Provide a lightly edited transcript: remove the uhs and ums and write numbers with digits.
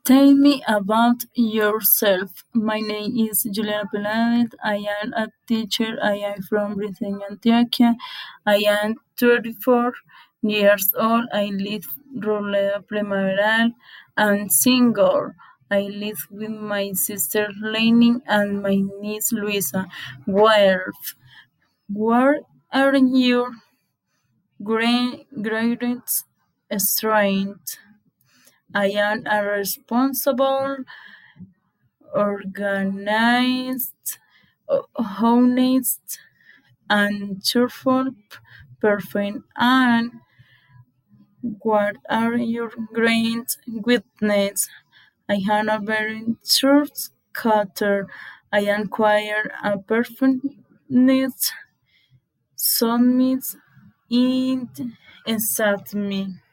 Tell me about yourself. My name is Juliana Pelaez. I am a teacher. I am from Britain, Antioquia. I am 34 years old. I live Roleda Primaveral and single. I live with my sister Lainey and my niece Luisa. Where are your greatest strengths? I am a responsible, organized, honest, and cheerful person. And what are your great weaknesses? I am a very short cutter. I acquire a perfectionist, submit, and accept me.